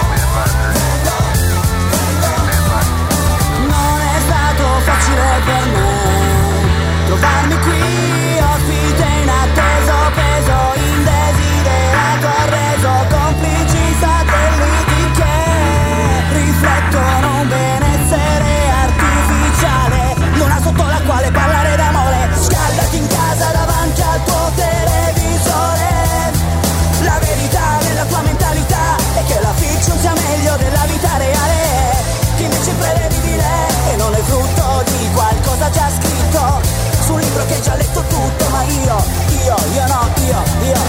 non è stato facile per me trovarmi qui, ospite inatteso, peso indesiderato, arreso, complici satelliti che riflettono un benessere artificiale, luna sotto la quale parlare d'amore, scaldati in casa davanti al tuo televisore. La verità della tua mentalità è che la fiction sia meglio della vita reale, che invece è prevedibile e non è frutto di qualcosa già scritto su un libro che hai già letto tutto, ma io no, io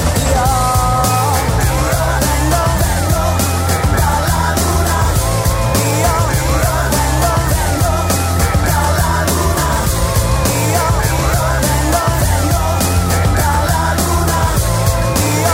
vengo dalla luna. Io vengo dalla luna. Io vengo dalla luna. Io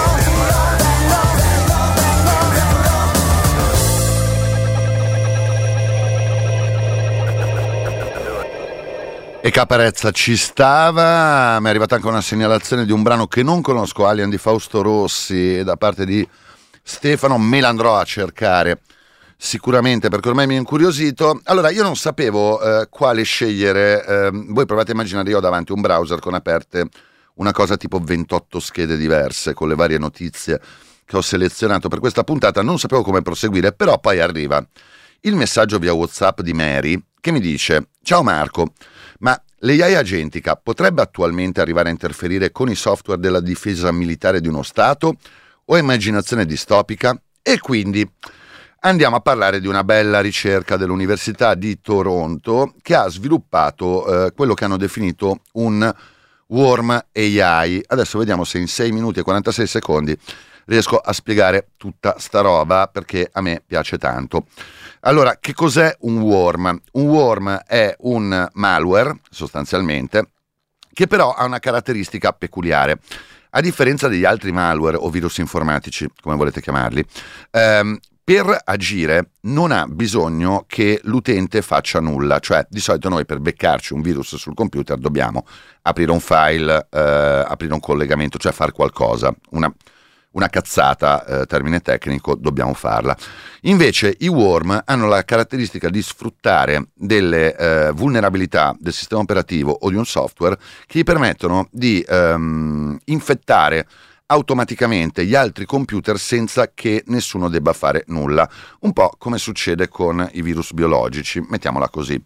E Caparezza ci stava. Mi è arrivata anche una segnalazione di un brano che non conosco, Alien di Fausto Rossi, da parte di Stefano. Me l'andrò a cercare sicuramente, perché ormai mi è incuriosito. Allora, io non sapevo quale scegliere. Voi provate a immaginare, io ho davanti un browser con aperte una cosa tipo 28 schede diverse con le varie notizie che ho selezionato per questa puntata. Non sapevo come proseguire, però poi arriva il messaggio via WhatsApp di Mary che mi dice: ciao Marco, ma l'AI agentica potrebbe attualmente arrivare a interferire con i software della difesa militare di uno Stato o è immaginazione distopica? E quindi andiamo a parlare di una bella ricerca dell'Università di Toronto che ha sviluppato quello che hanno definito un Worm AI. Adesso vediamo se in 6 minuti e 46 secondi riesco a spiegare tutta sta roba, perché a me piace tanto. Allora, che cos'è un worm? Un worm è un malware, sostanzialmente, che però ha una caratteristica peculiare. A differenza degli altri malware o virus informatici, come volete chiamarli, per agire non ha bisogno che l'utente faccia nulla. Cioè, di solito noi per beccarci un virus sul computer dobbiamo aprire un file, aprire un collegamento, cioè fare qualcosa, una cazzata, termine tecnico, dobbiamo farla. Invece i worm hanno la caratteristica di sfruttare delle vulnerabilità del sistema operativo o di un software che gli permettono di infettare automaticamente gli altri computer senza che nessuno debba fare nulla. Un po' come succede con i virus biologici, mettiamola così.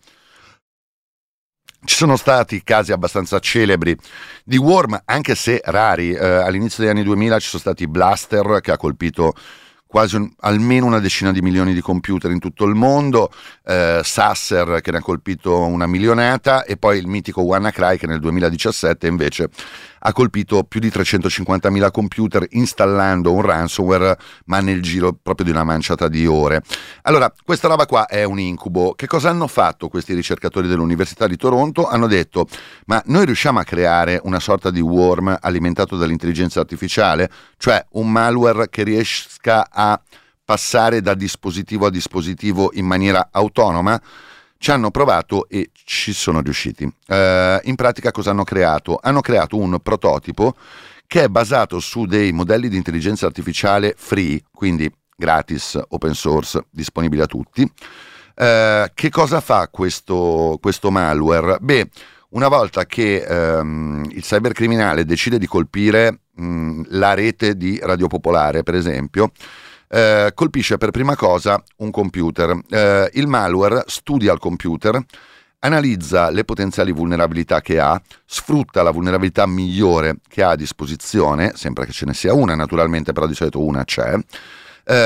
Ci sono stati casi abbastanza celebri di worm, anche se rari. All'inizio degli anni 2000 ci sono stati Blaster, che ha colpito quasi almeno una decina di milioni di computer in tutto il mondo, Sasser, che ne ha colpito una milionata, e poi il mitico WannaCry, che nel 2017 invece ha colpito più di 350.000 computer installando un ransomware, ma nel giro proprio di una manciata di ore. Allora, questa roba qua è un incubo. Che cosa hanno fatto questi ricercatori dell'Università di Toronto? Hanno detto: ma noi riusciamo a creare una sorta di worm alimentato dall'intelligenza artificiale, cioè un malware che riesca a passare da dispositivo a dispositivo in maniera autonoma? Ci hanno provato e ci sono riusciti. In pratica cosa hanno creato? Hanno creato un prototipo che è basato su dei modelli di intelligenza artificiale free, quindi gratis, open source, disponibili a tutti. Che cosa fa questo malware? Beh, una volta che il cybercriminale decide di colpire la rete di Radio Popolare, per esempio, colpisce per prima cosa un computer. Il malware studia il computer, analizza le potenziali vulnerabilità che ha, sfrutta la vulnerabilità migliore che ha a disposizione, sempre che ce ne sia una naturalmente, però di solito una c'è,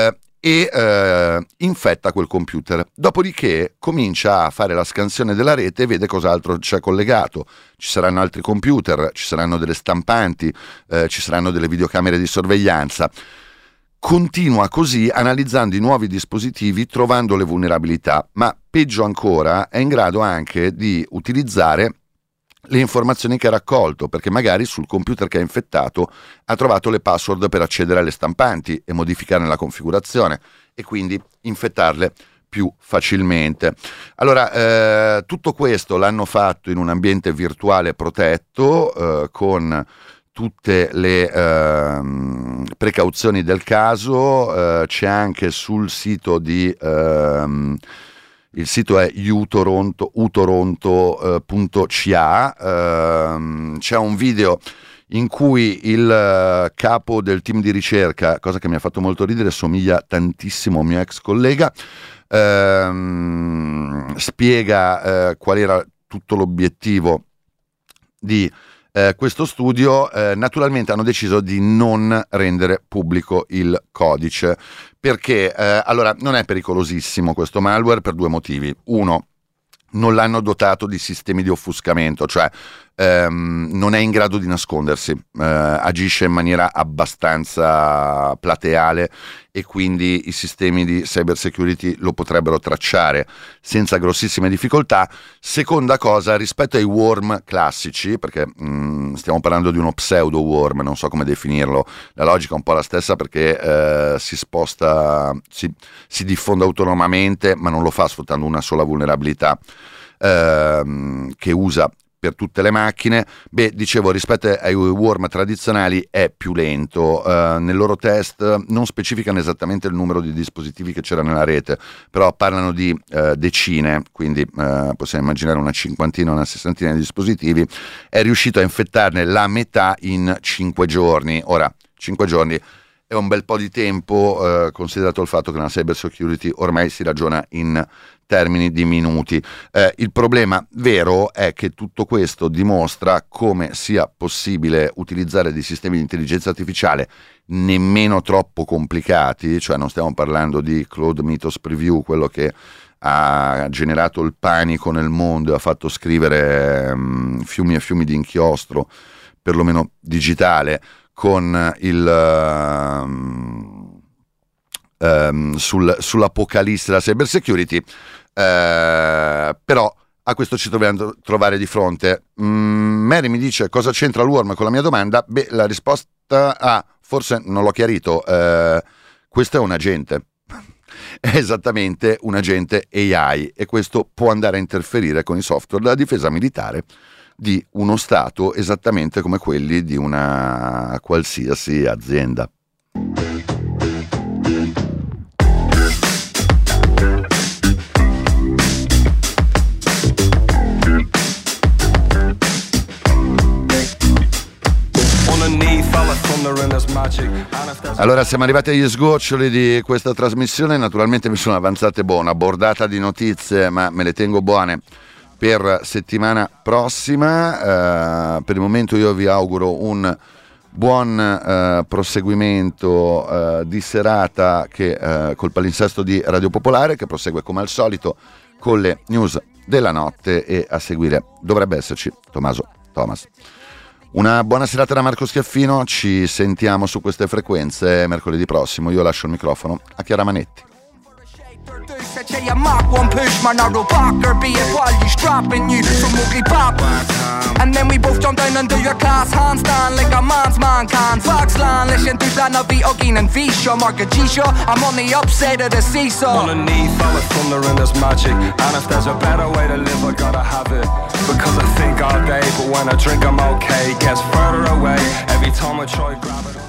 e infetta quel computer. Dopodiché comincia a fare la scansione della rete e vede cos'altro c'è collegato. Ci saranno altri computer, ci saranno delle stampanti, ci saranno delle videocamere di sorveglianza. Continua così analizzando i nuovi dispositivi, trovando le vulnerabilità, ma peggio ancora è in grado anche di utilizzare le informazioni che ha raccolto, perché magari sul computer che ha infettato ha trovato le password per accedere alle stampanti e modificarne la configurazione e quindi infettarle più facilmente. Allora, tutto questo l'hanno fatto in un ambiente virtuale protetto, con tutte le precauzioni del caso. C'è anche sul sito di il sito è utoronto.ca, c'è un video in cui il capo del team di ricerca, cosa che mi ha fatto molto ridere, somiglia tantissimo a un mio ex collega, spiega qual era tutto l'obiettivo di questo studio. Naturalmente hanno deciso di non rendere pubblico il codice, perché allora non è pericolosissimo questo malware per due motivi. Uno, non l'hanno dotato di sistemi di offuscamento, cioè non è in grado di nascondersi, agisce in maniera abbastanza plateale e quindi i sistemi di cyber security lo potrebbero tracciare senza grossissime difficoltà. Seconda cosa, rispetto ai worm classici, perché stiamo parlando di uno pseudo worm, non so come definirlo, la logica è un po' la stessa, perché si sposta, si diffonde autonomamente, ma non lo fa sfruttando una sola vulnerabilità che usa per tutte le macchine. Dicevo, rispetto ai worm tradizionali è più lento. Nel loro test non specificano esattamente il numero di dispositivi che c'era nella rete, però parlano di decine, quindi possiamo immaginare una cinquantina, una sessantina di dispositivi. È riuscito a infettarne la metà in 5 giorni. Ora, 5 giorni è un bel po' di tempo, considerato il fatto che nella cyber security ormai si ragiona in termini di minuti. Il problema vero è che tutto questo dimostra come sia possibile utilizzare dei sistemi di intelligenza artificiale nemmeno troppo complicati, cioè non stiamo parlando di Claude Mythos Preview, quello che ha generato il panico nel mondo e ha fatto scrivere fiumi e fiumi di inchiostro, perlomeno digitale, con sull'apocalisse della cyber security, però a questo ci dobbiamo trovare di fronte. Mary mi dice: cosa c'entra l'worm con la mia domanda? La risposta forse non l'ho chiarito, questo è un agente, è esattamente un agente AI, e questo può andare a interferire con i software della difesa militare di uno Stato, esattamente come quelli di una qualsiasi azienda. Allora, siamo arrivati agli sgoccioli di questa trasmissione. Naturalmente mi sono avanzate una bordata di notizie, ma me le tengo buone per settimana prossima. Per il momento io vi auguro un buon proseguimento di serata col palinsesto di Radio Popolare, che prosegue come al solito con le news della notte, e a seguire dovrebbe esserci Tommaso Thomas. Una buona serata da Marco Schiaffino, ci sentiamo su queste frequenze mercoledì prossimo. Io lascio il microfono a Chiara Manetti. You mark one push, man, I roll back or be it while you strapping you from ugly pop. And then we both jump down and do your class handstand like a man's man can. Foxland, listen to Lana V, Ogin and Visha, Mark a G-Show. I'm on the upside of the seesaw. Underneath all the thunder and there's magic, and if there's a better way to live, I gotta have it. Because I think all day, but when I drink I'm okay. Gets further away every time I try grab it.